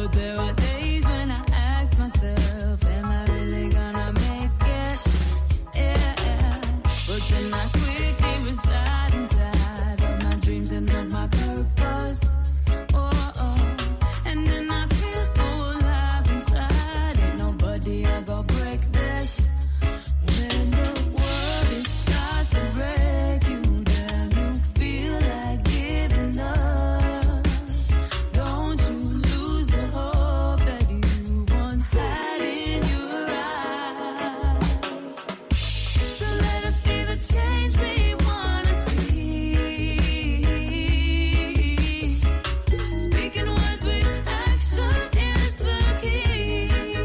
there are days when I ask myself, am I really gonna make it? Yeah. But then I quickly reside inside of my dreams and of my purpose. And then I feel so alive inside. Ain't nobody ever break this. When the world it starts to break you down, you feel like giving up. Don't you lose the hope that you once had in your eyes. So let us be the change we wanna see. Speaking words with action is the key.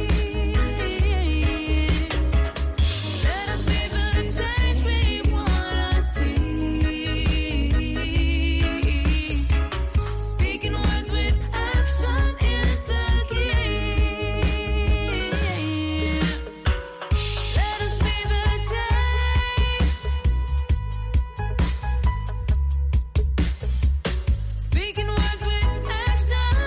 Let us be the change we wanna see. Speaking words with action is the key. Let us be the change. Speaking words with action.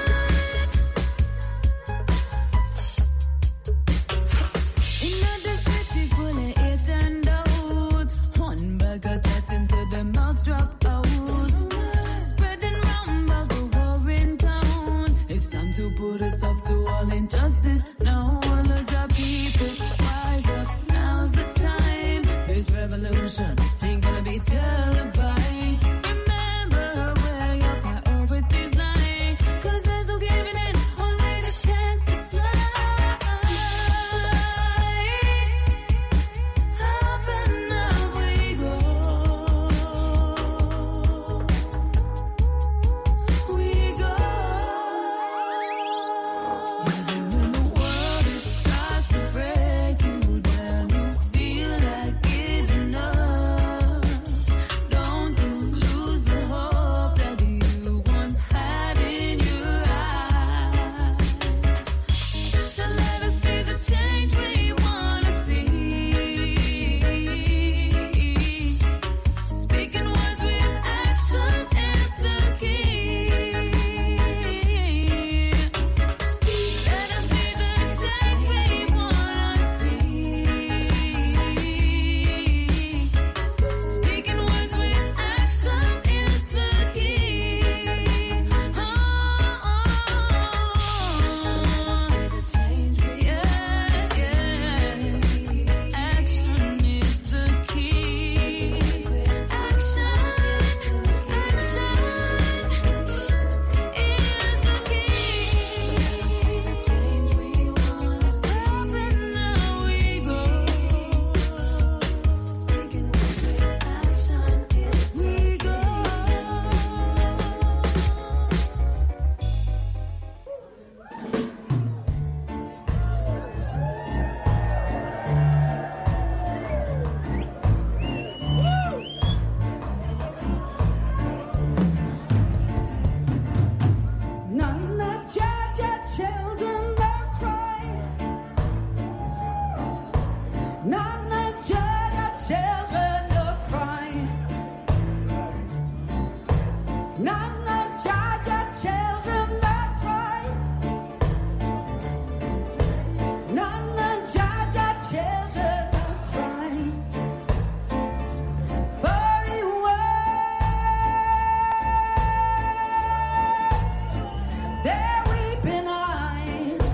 In the city full of hate and doubt, one bag of chat into the mouth drop out. Spreading round about the war in town. It's time to put us up to all injustice. Now all of the people rise up. Now's the time. This revolution ain't gonna be televised. Remember where your priorities lie. 'Cause there's no giving in, only the chance to fly. Up and up we go. We go. Even when the world it starts to break you down, you feel like giving up. Don't you lose the hope that you once had in your eyes. So let us be the change we wanna see. Speaking words with action is the key. Let us be the change we wanna see. Speaking words with action is the key. The change we action is the key. Action is the key. The change we wanna see. Up and now we go. Speaking words with action is we go. None of Georgia children are crying. None of Georgia children are crying. None of Georgia children are crying. None of Georgia children are crying. For it their weeping eyes.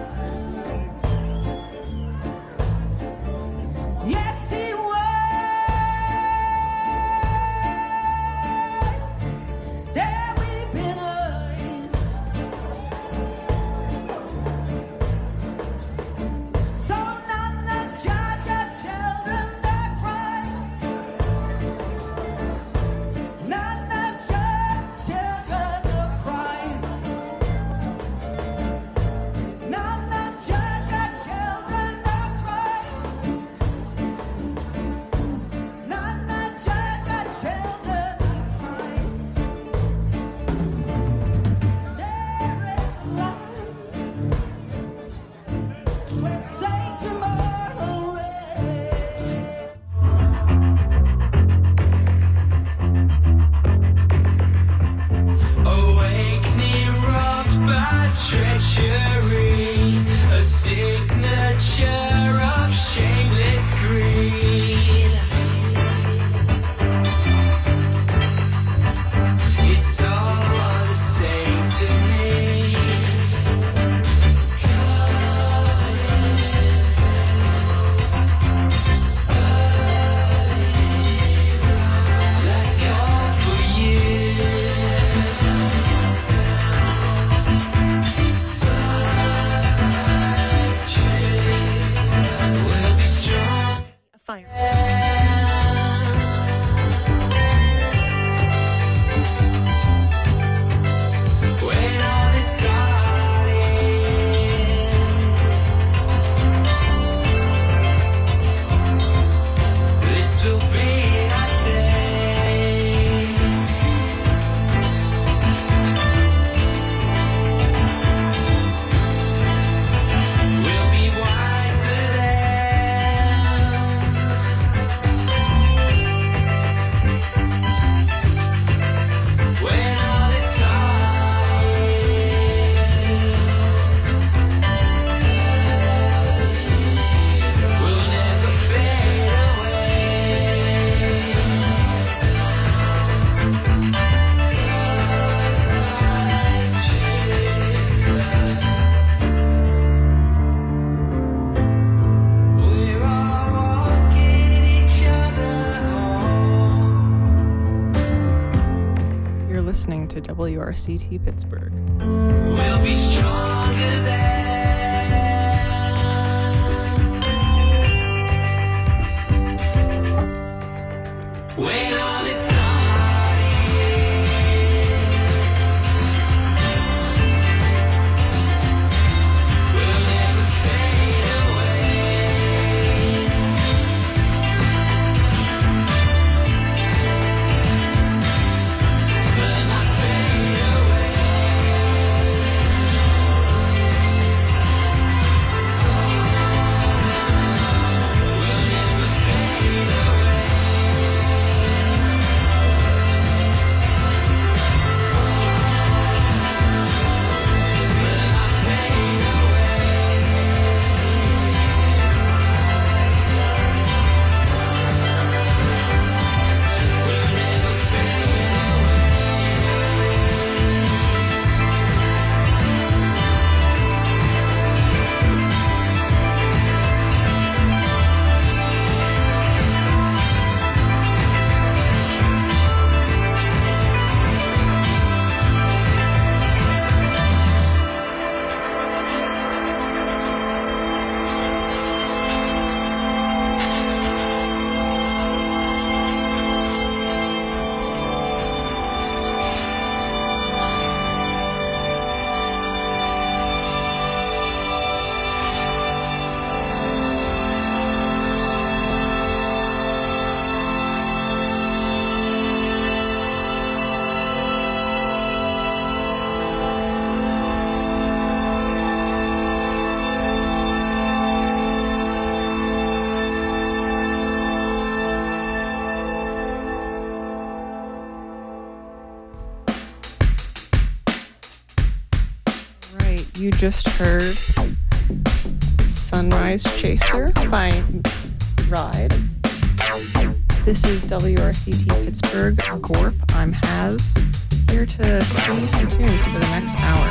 Yes, he wipes their weeping eyes. So none of Georgia children are crying. None of Georgia children are crying. None of Georgia children are crying. None of Georgia children are crying. There is light where saints immortal reign. Awakening robbed by treachery. WRCT Pittsburgh. We'll be stronger than when all is You just heard Sunrise Chaser by Ride. This is WRCT Pittsburgh, Gorp. I'm Haz, here to sing you some tunes for the next hour.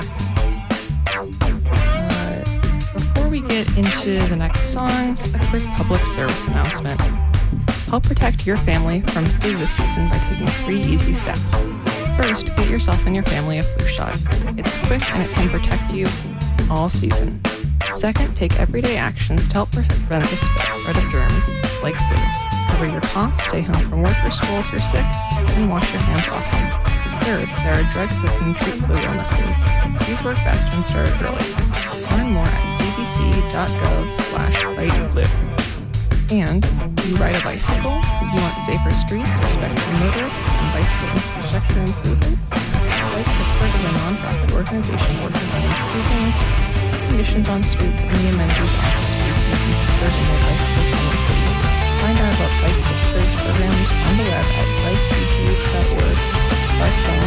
Before we get into the next songs, a quick public service announcement. Help protect your family from flu this season by taking 3 easy steps. First, get yourself and your family a flu shot. It's quick and it can protect you all season. Second, take everyday actions to help prevent the spread of germs like flu. Cover your cough, stay home from work or school if you're sick, and wash your hands often. Third, there are drugs that can treat flu illnesses. These work best when started early. Learn more at cdc.gov/fightflu. And you ride a bicycle? You want safer streets, respecting motorists, and bicycle infrastructure improvements? Bike Pittsburgh is a nonprofit organization working on improving conditions on streets and the amenities on the streets, making Pittsburgh a more bicycle-friendly city. Find out about Bike Pittsburgh's programs on the web at bikepth.org, by phone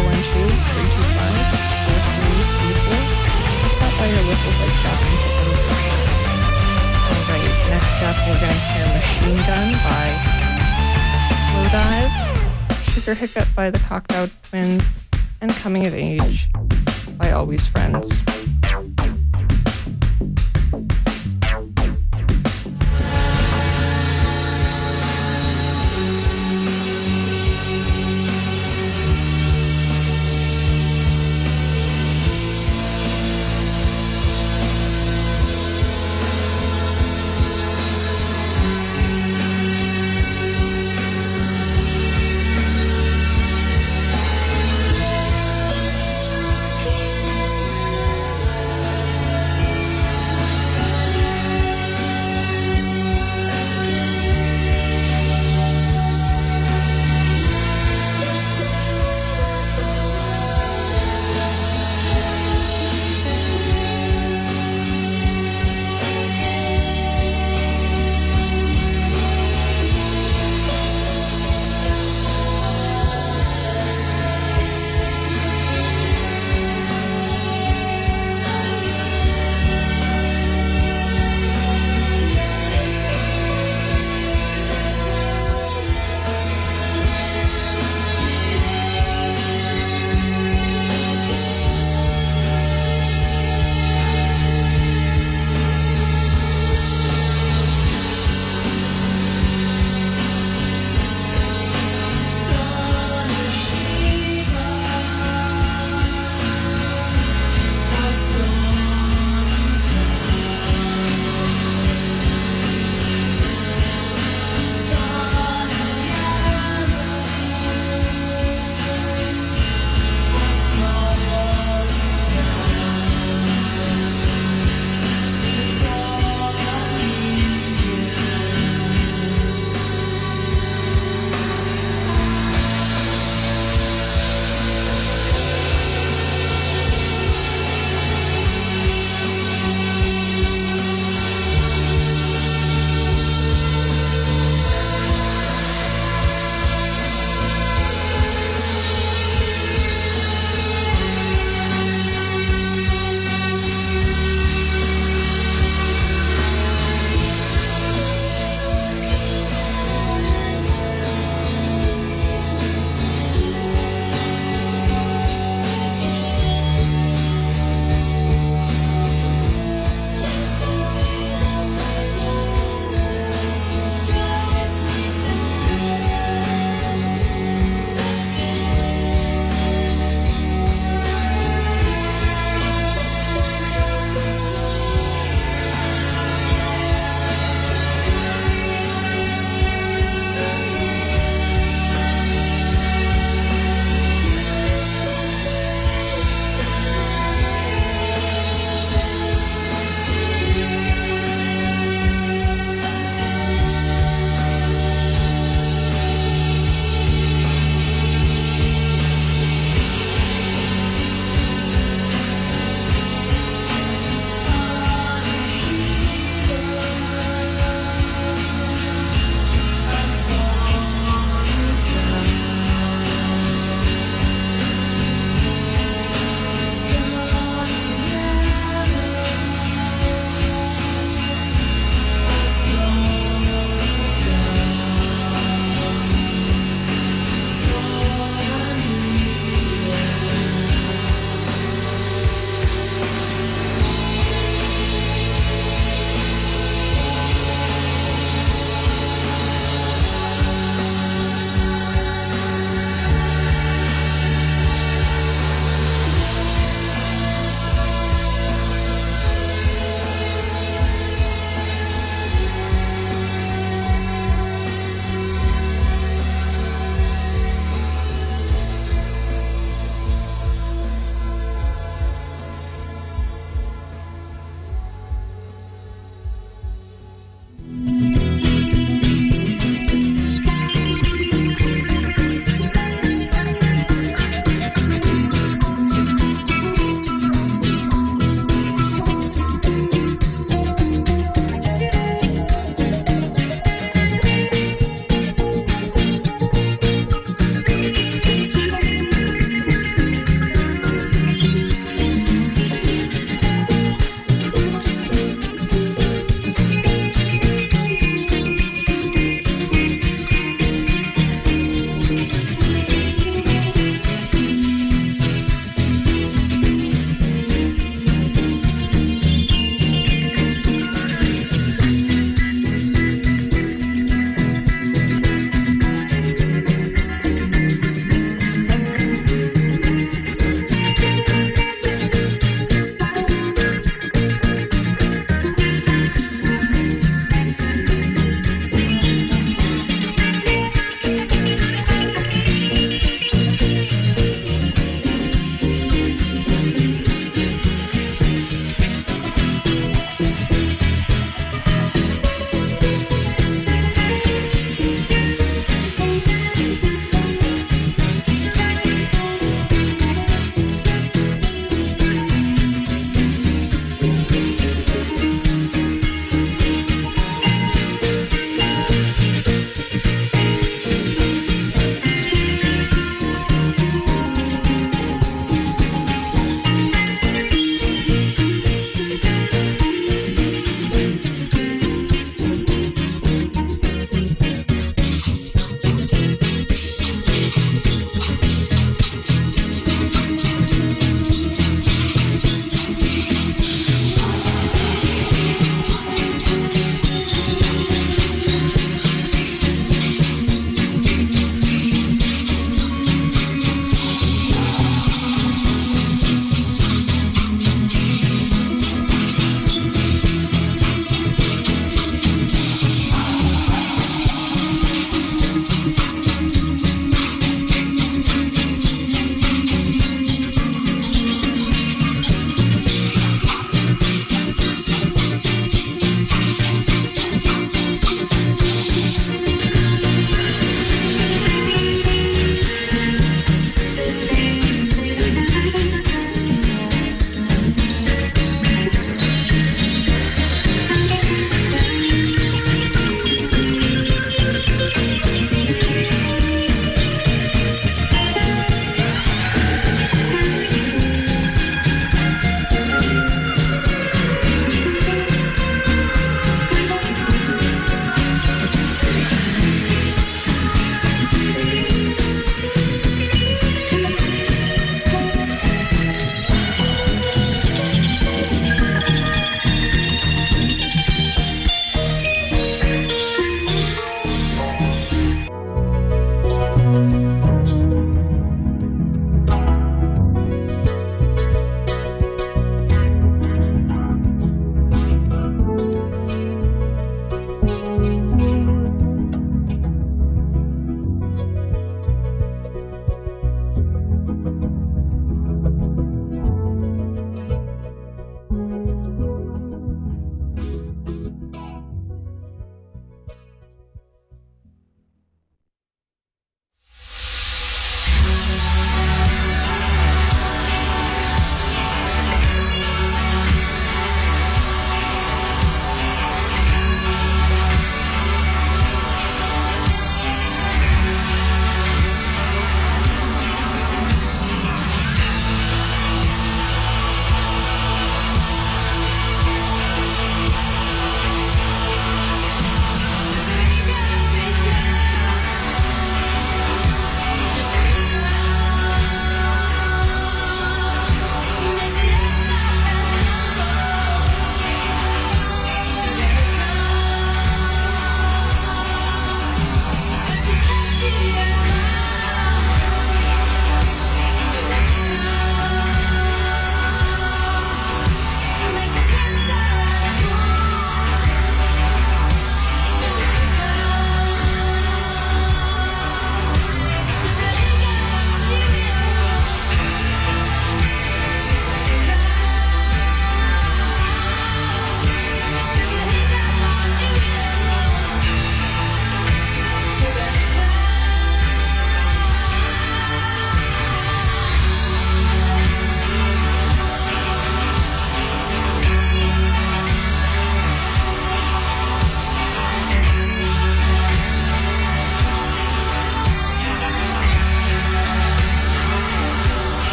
412-325-4334, or stop by your local bike shop and pick up a brochure. Alright, next up we're going to hear Machine Gun by Slowdive, Sugar Hiccup by the Cocteau Twins, and Coming of Age by Always Friends.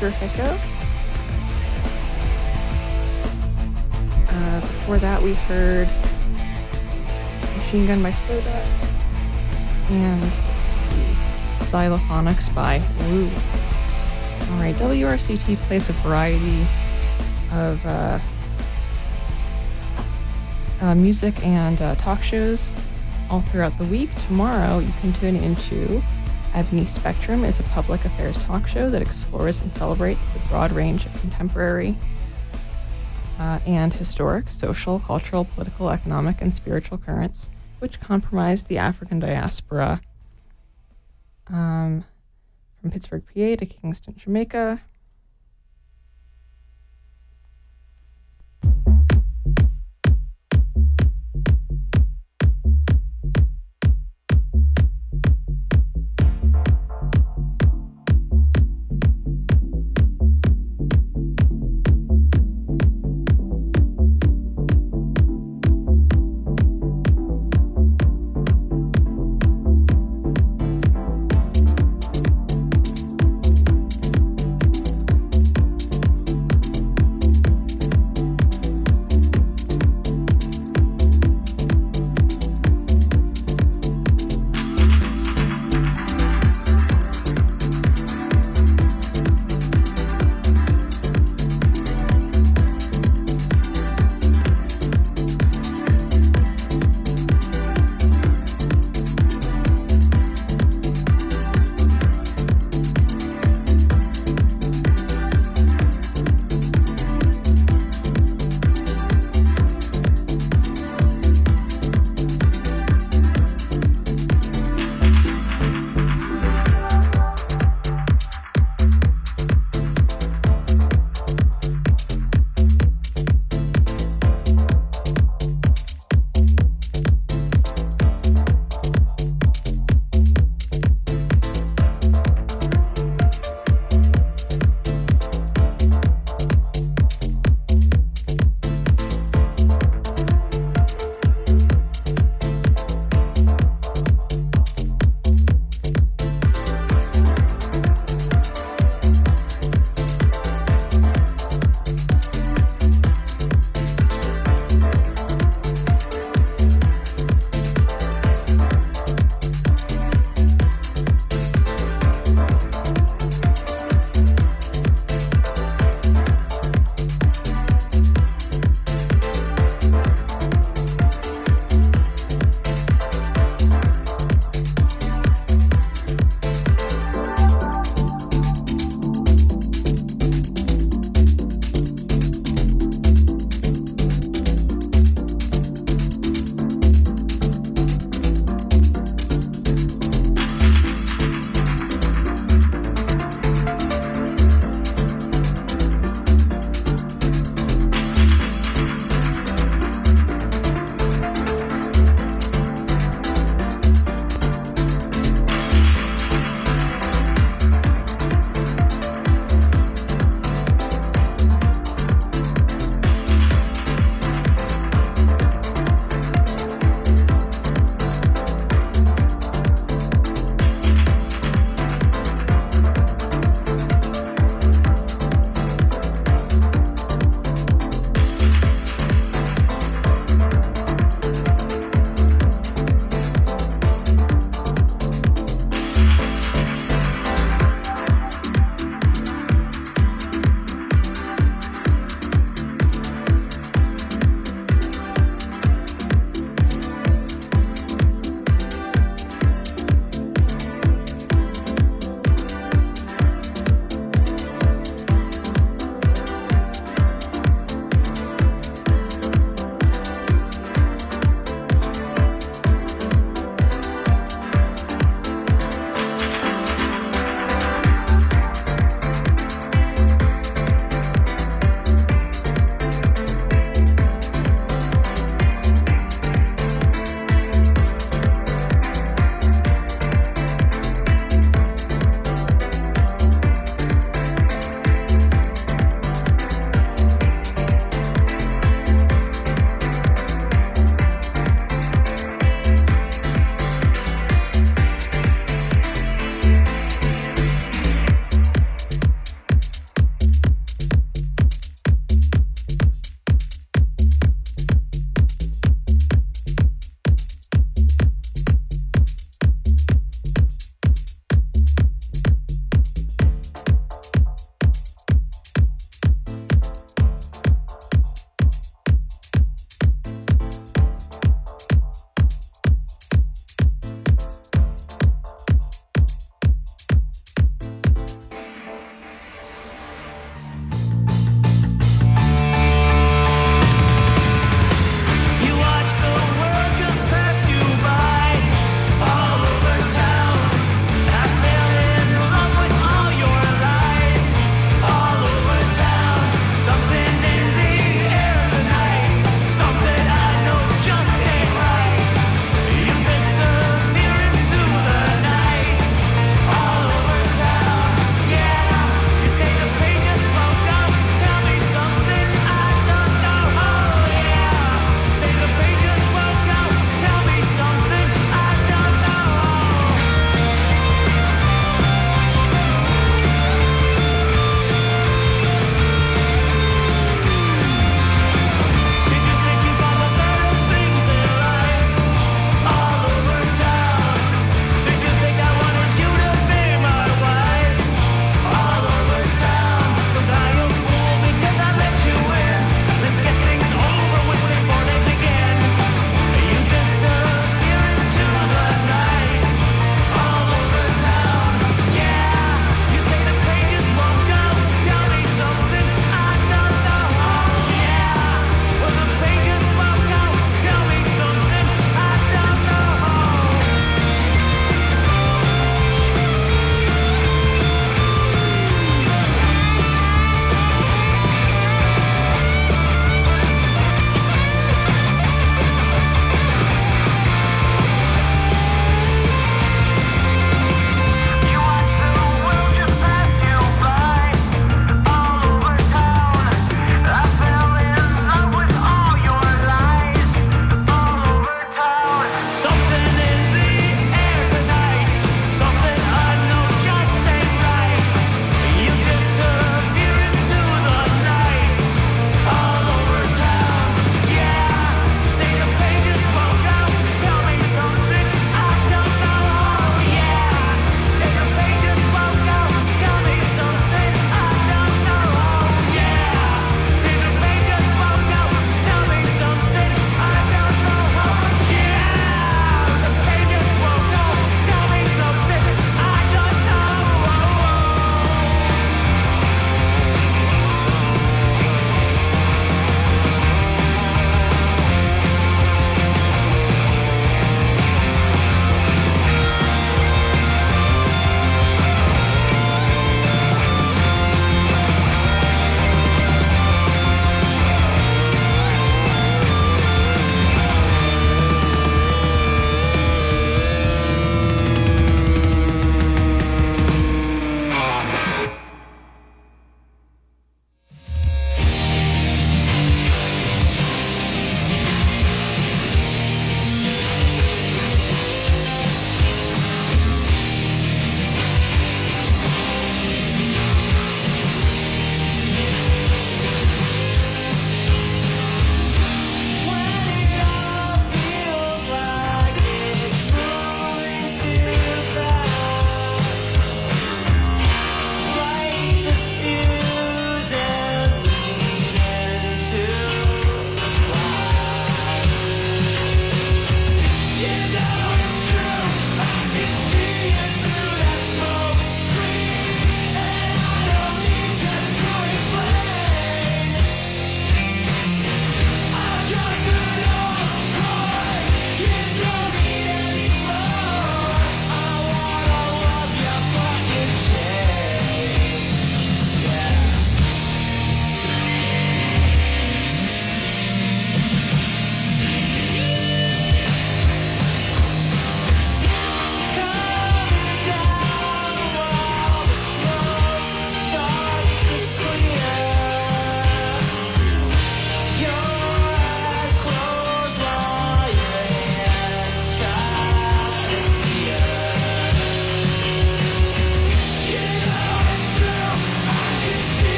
Sigrifico. Before that, we heard Machine Gun by Soda and Xylophonics by Woo. Alright, WRCT plays a variety of music and talk shows all throughout the week. Tomorrow, you can tune into Ebony Spectrum, is a public affairs talk show that explores and celebrates the broad range of contemporary and historic, social, cultural, political, economic, and spiritual currents which comprise the African diaspora from Pittsburgh, PA to Kingston, Jamaica.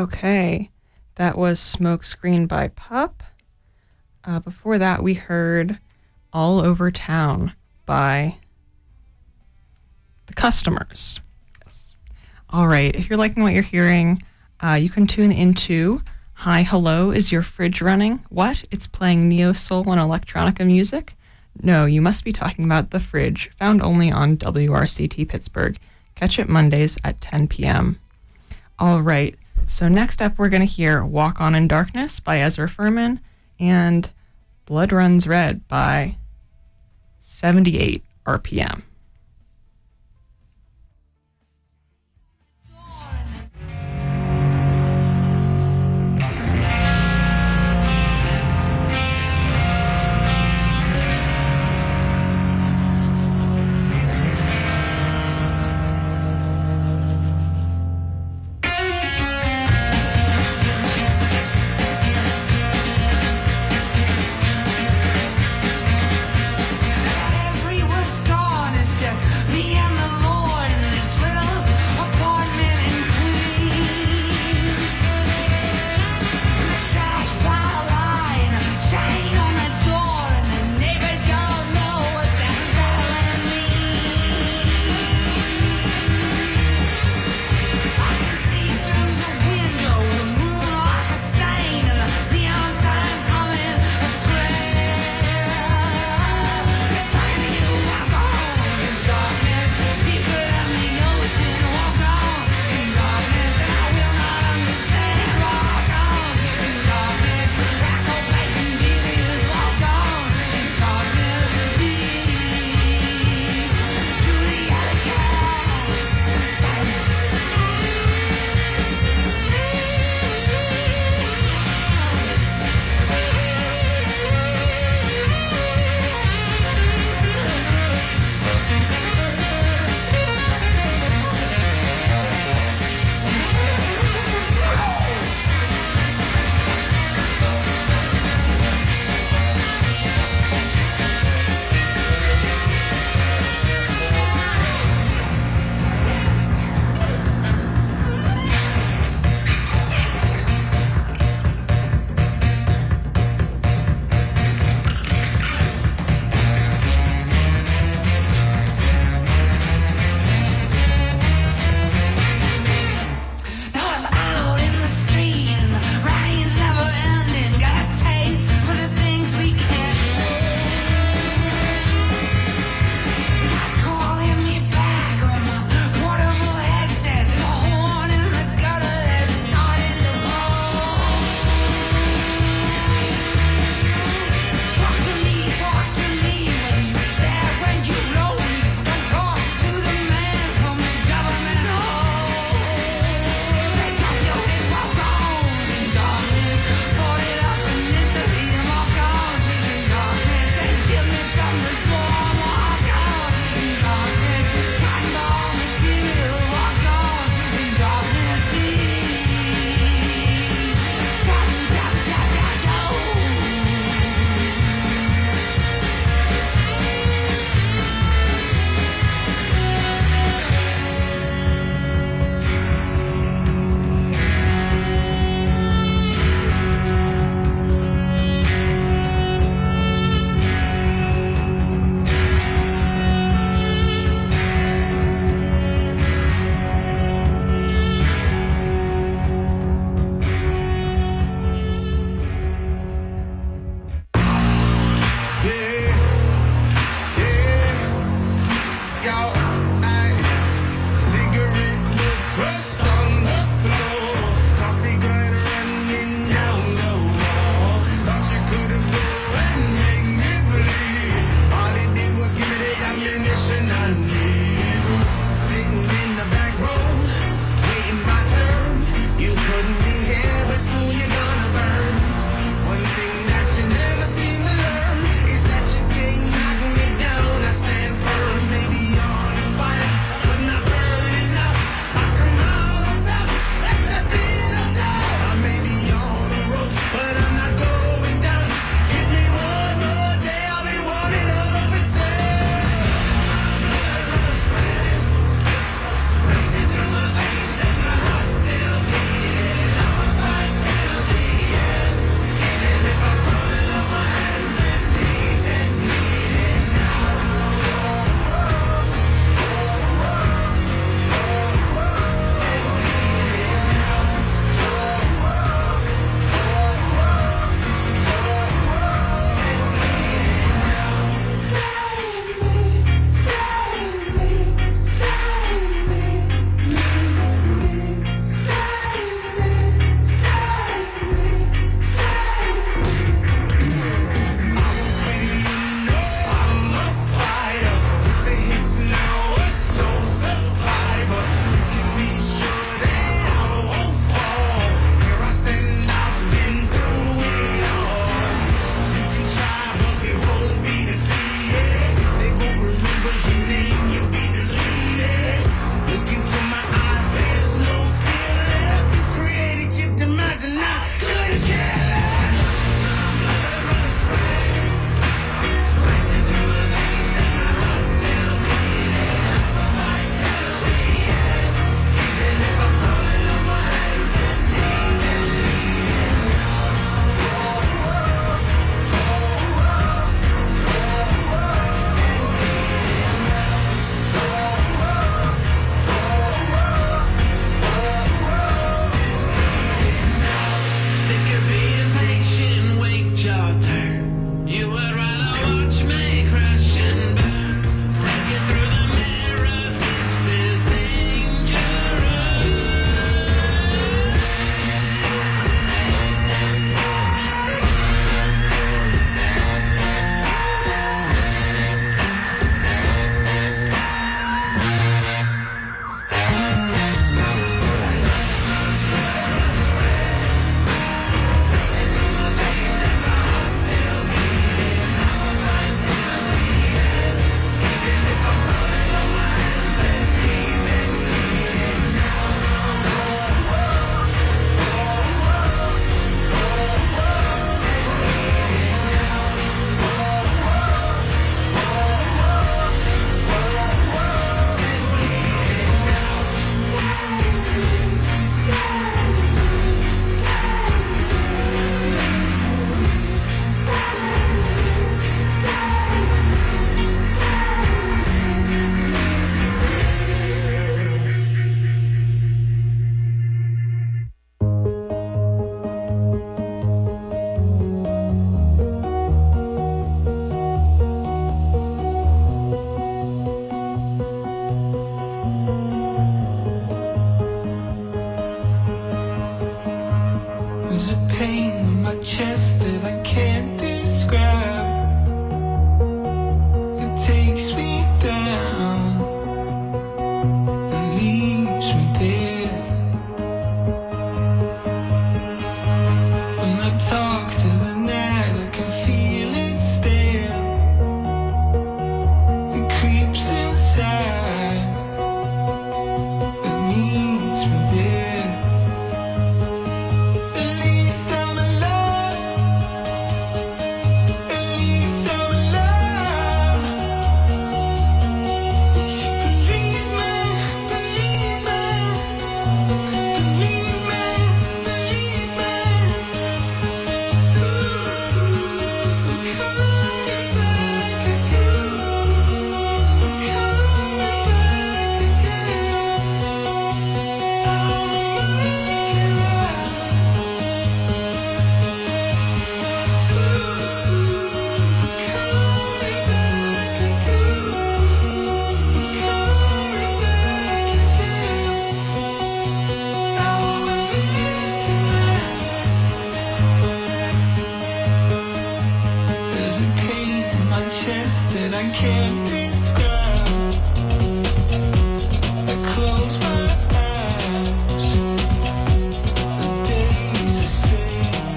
Okay, that was Smokescreen by Pup. Before that, we heard All Over Town by The Customers. Yes. All right, if you're liking what you're hearing, you can tune into Hi Hello, Is Your Fridge Running? What? It's playing neo-soul and electronica music? No, you must be talking about The Fridge, found only on WRCT Pittsburgh. Catch it Mondays at 10 p.m. All right, so next up we're going to hear Walk On in Darkness by Ezra Furman and Blood Runs Red by 78 RPM. Everyone's gone as me there. When I talk to the night, I can feel it stare. It creeps inside. It meets me there. At least I'm alive. At least I'm alive. Believe me, believe me, believe me, believe me. Ooh, coming back again. Coming back again. I'll make it right. There's a pain in my chest that I can't describe. I close my eyes. The days are strange.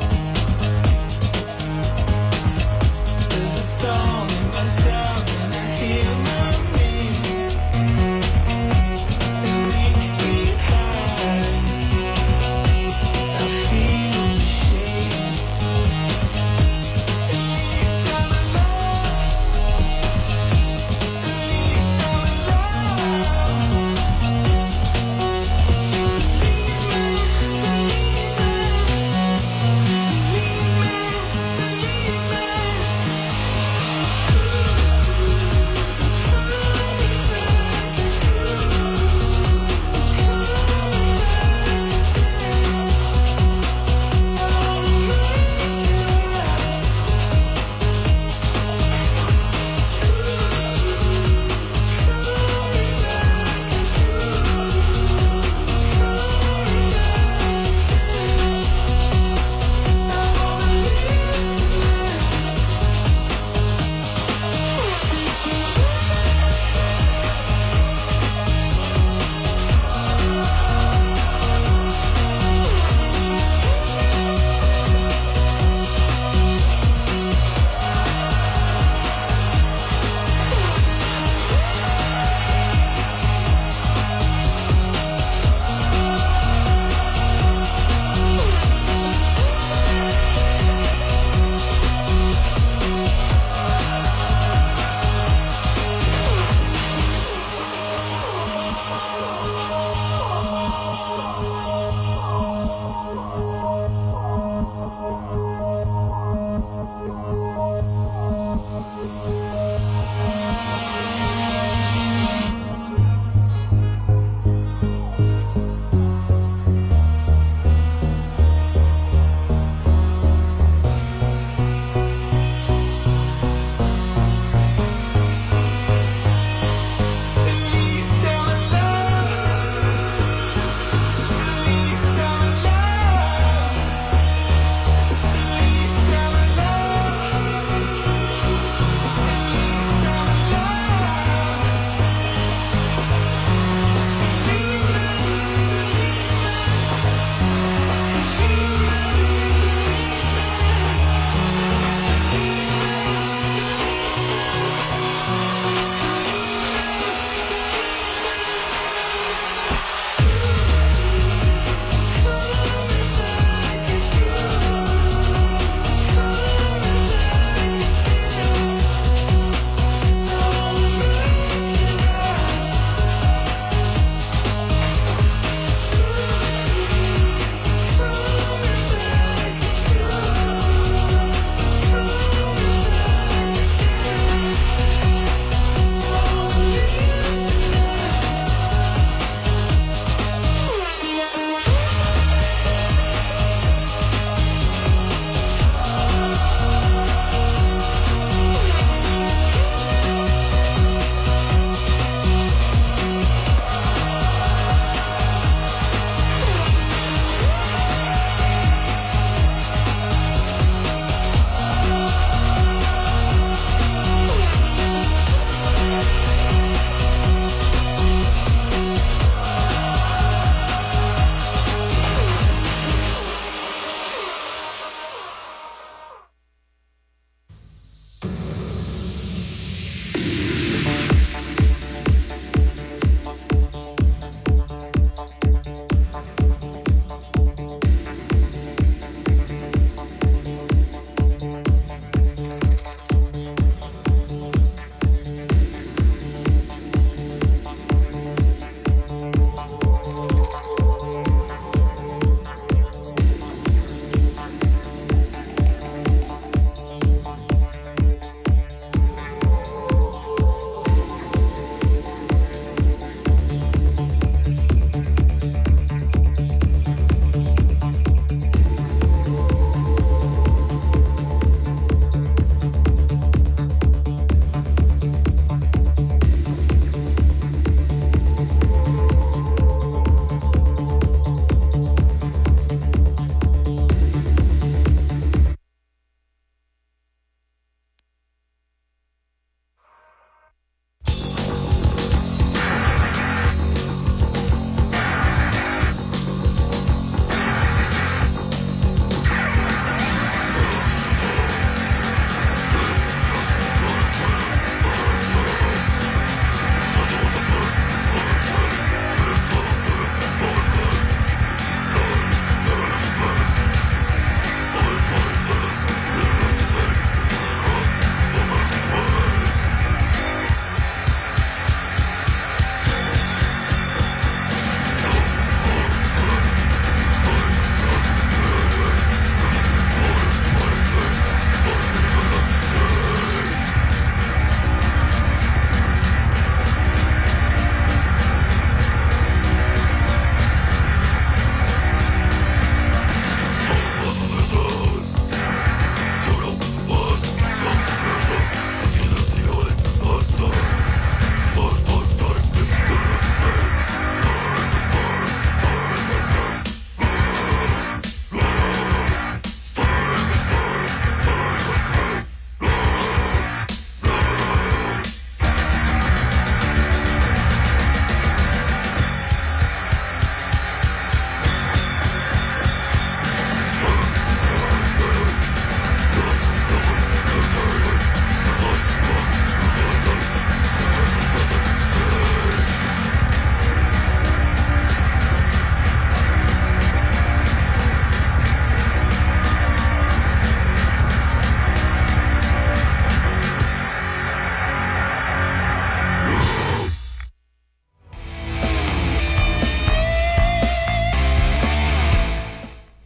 There's a thorn in my side when I hear my name. It makes me high. I feel ashamed. At least I'm alive. At least I'm alive.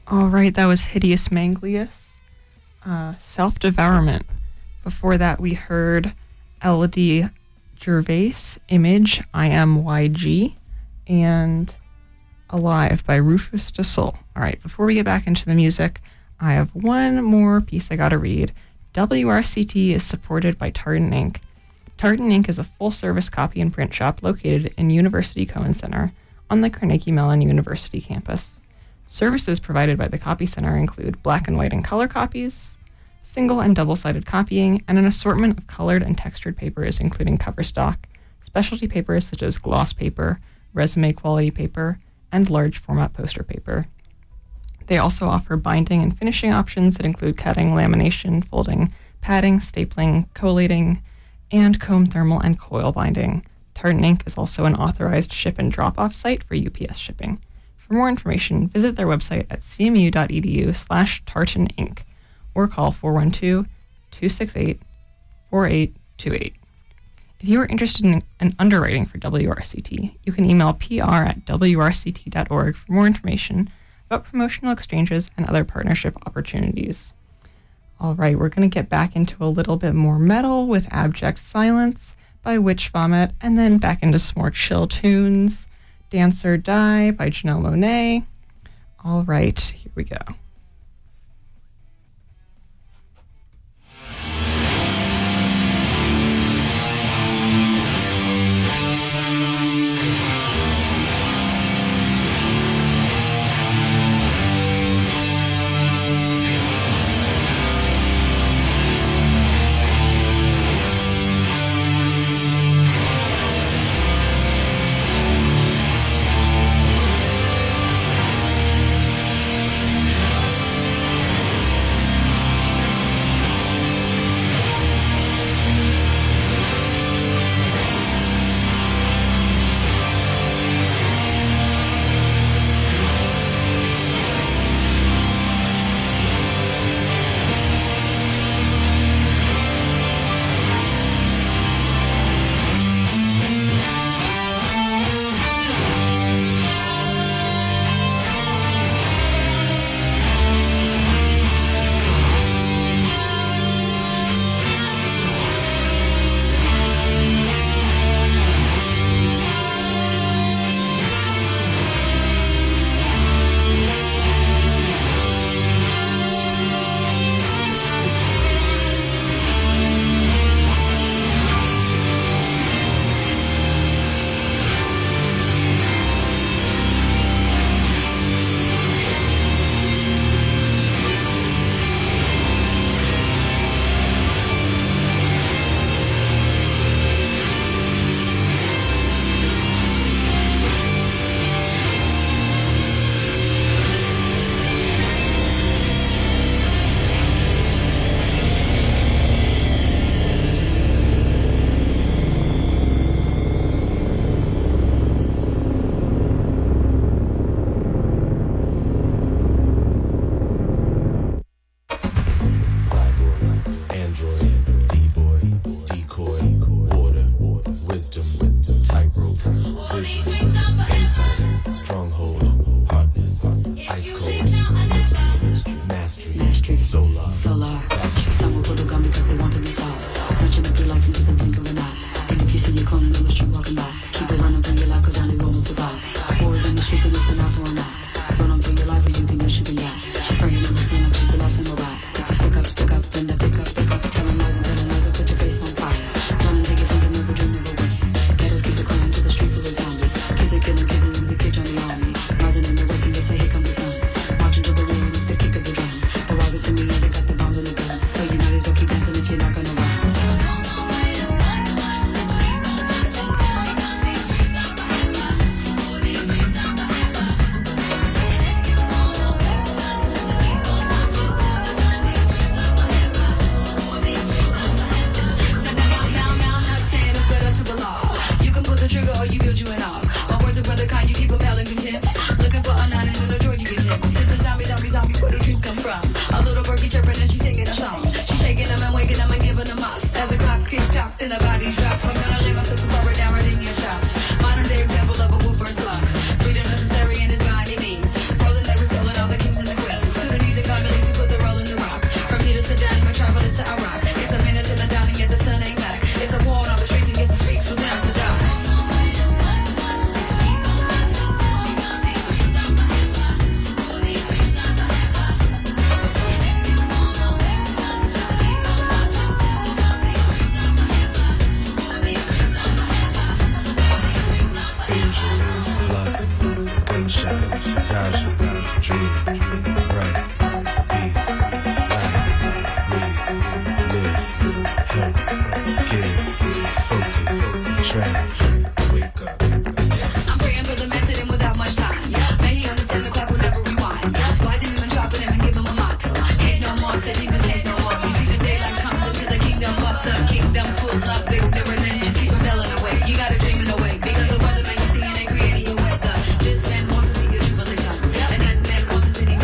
All right, that was Hideous Manglius, Self-Devourment. Before that, we heard Elodie Gervais, Image, IMYG, and Alive by Rufus Du Sol. All right, before we get back into the music, I have one more piece I gotta read. WRCT is supported by Tartan Inc. Tartan Inc. is a full-service copy and print shop located in University Cohen Center on the Carnegie Mellon University campus. Services provided by the Copy Center include black and white and color copies, single and double-sided copying, and an assortment of colored and textured papers, including cover stock, specialty papers such as gloss paper, resume quality paper, and large format poster paper. They also offer binding and finishing options that include cutting, lamination, folding, padding, stapling, collating, and comb thermal and coil binding. Tartan Inc. is also an authorized ship and drop-off site for UPS shipping. For more information, visit their website at cmu.edu/tartaninc or call 412-268-4828. If you are interested in underwriting for WRCT, you can email pr@wrct.org for more information about promotional exchanges and other partnership opportunities. All right, we're going to get back into a little bit more metal with Abject Silence by Witch Vomit, and then back into some more chill tunes. Dance or Die by Janelle Monáe. All right, here we go. Freedom necessary and it's by any means. Frozen, they were stolen all the kings and the queens. Angel, blossom, gunshot, Taja, dream, bright, be, laugh, breathe, live, help, give, focus, trance, wake up. I'm praying for the man sitting without much time. May he understand the clock will never rewind. Wise him and sharpen him and give him a motto. Hate no more, said he was hate no more. You see the daylight comes into the kingdom of the kingdoms full of ignorant and just keep rebelling away. You gotta dream it away because the weatherman you see ain't creating you weather. This man wants to see your jubilation, and that man wants to see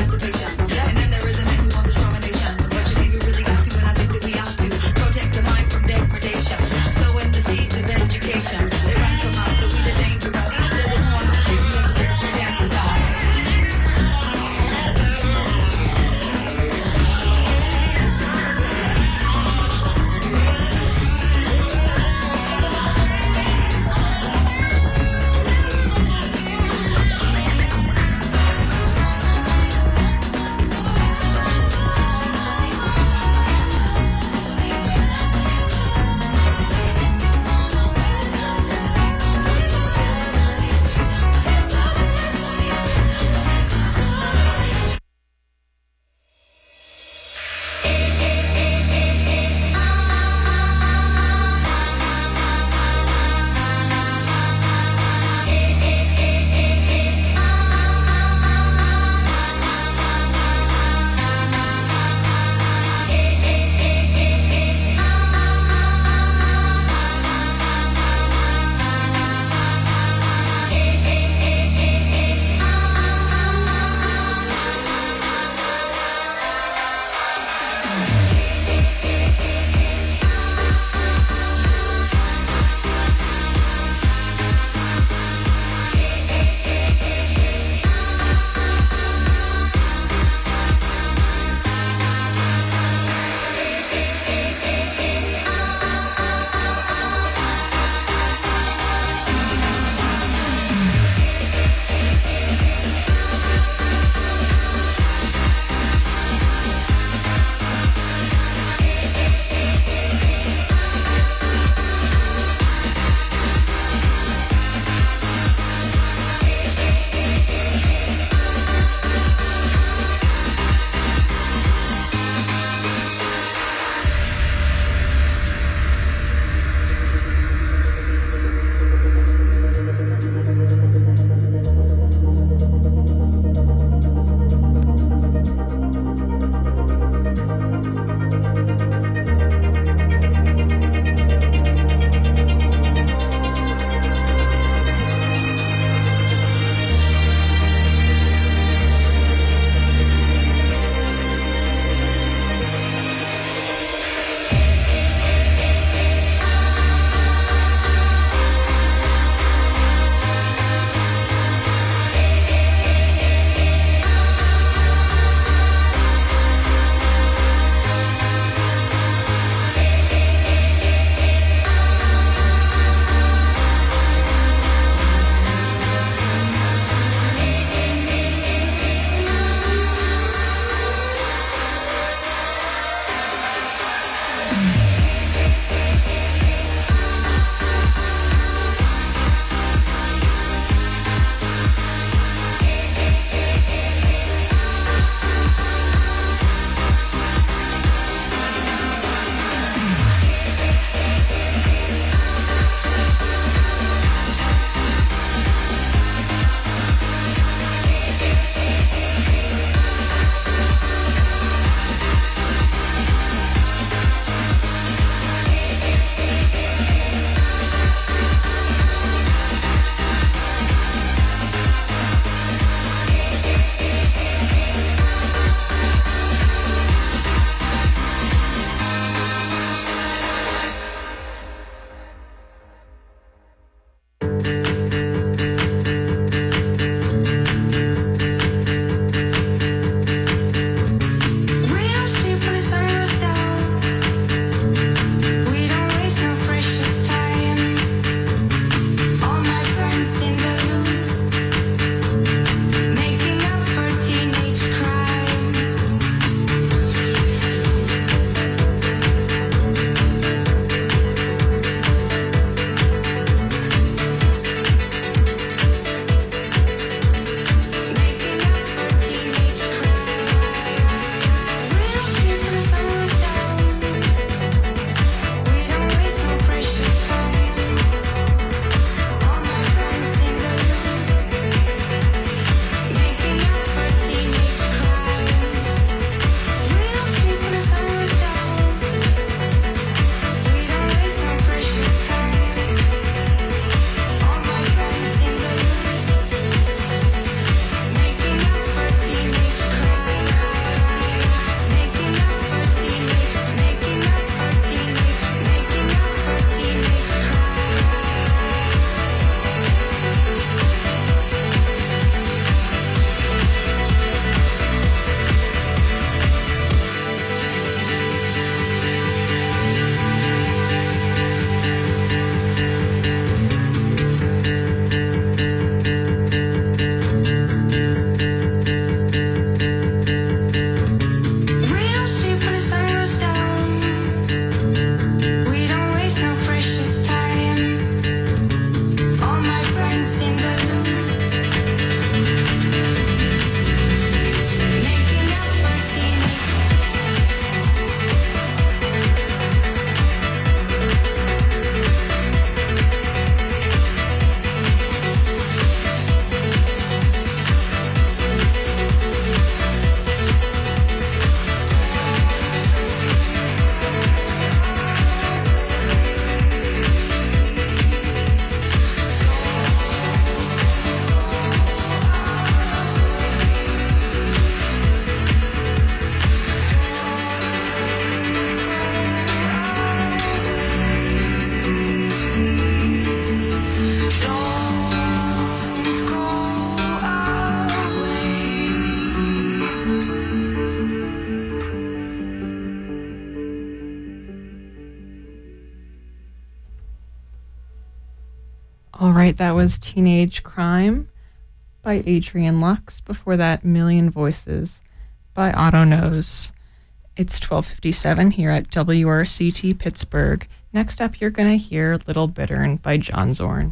right, that was Teenage Crime by Adrian Lux. Before that, Million Voices by Otto Knows. It's 12:57 here at WRCT Pittsburgh. Next up, you're going to hear Little Bittern by John Zorn.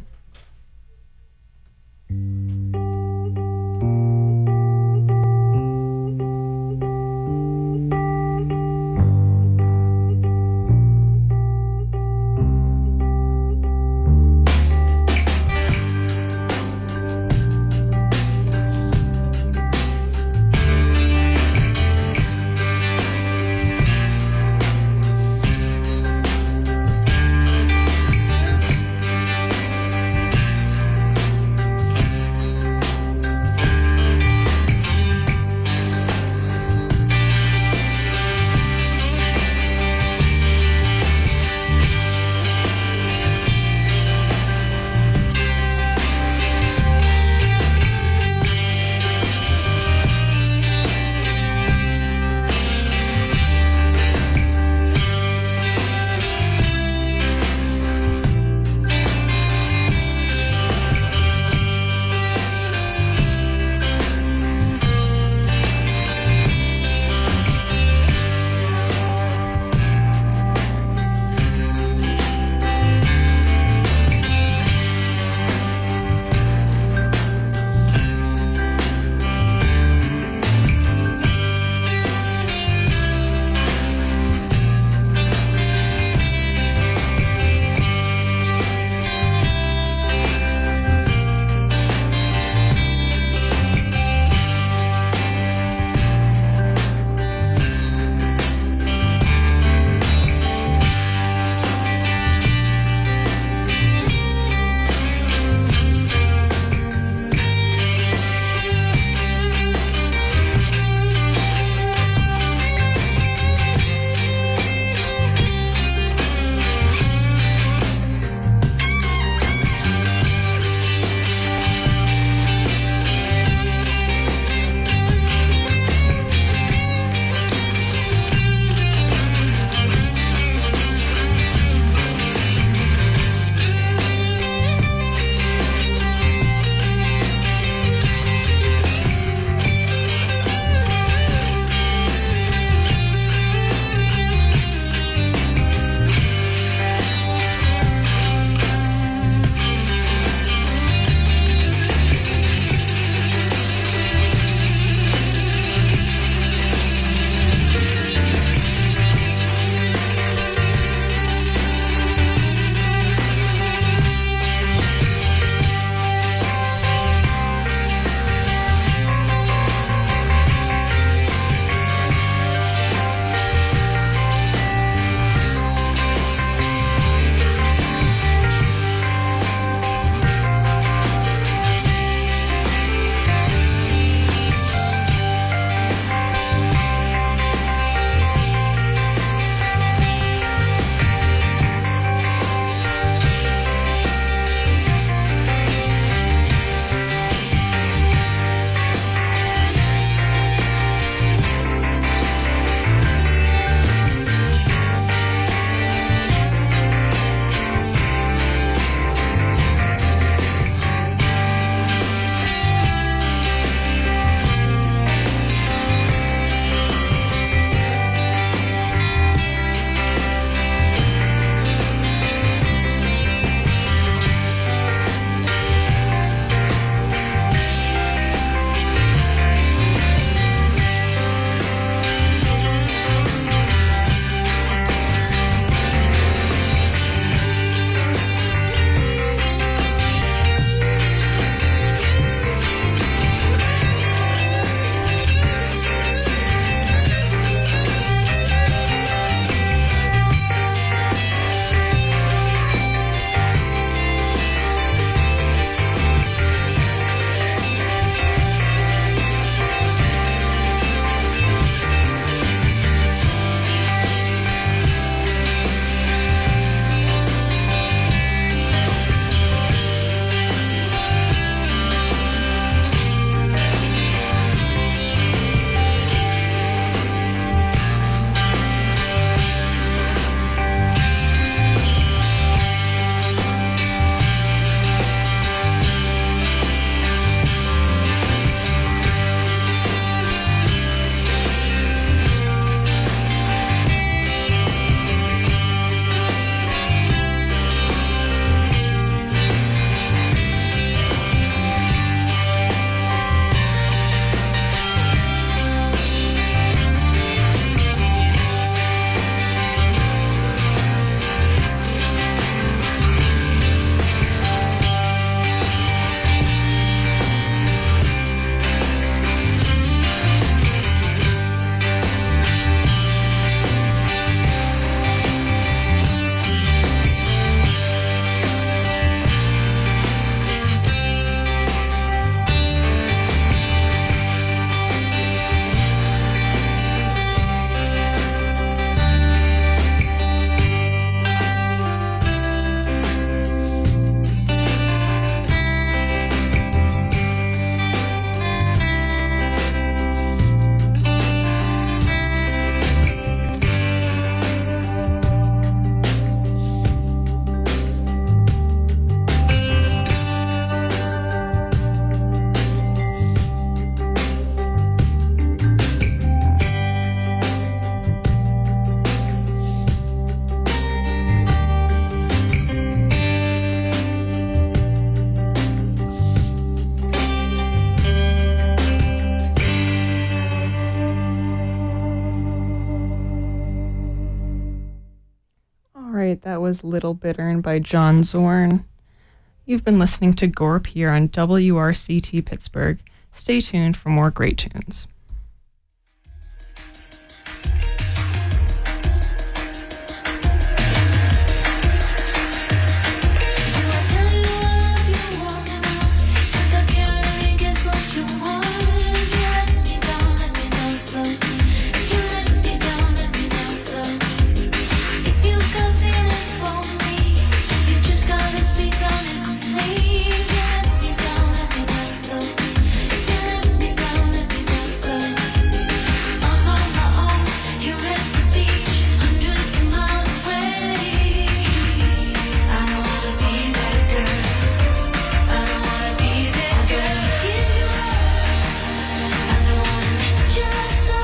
right, that was Little Bittern by John Zorn. You've been listening to Gorp here on WRCT Pittsburgh. Stay tuned for more great tunes.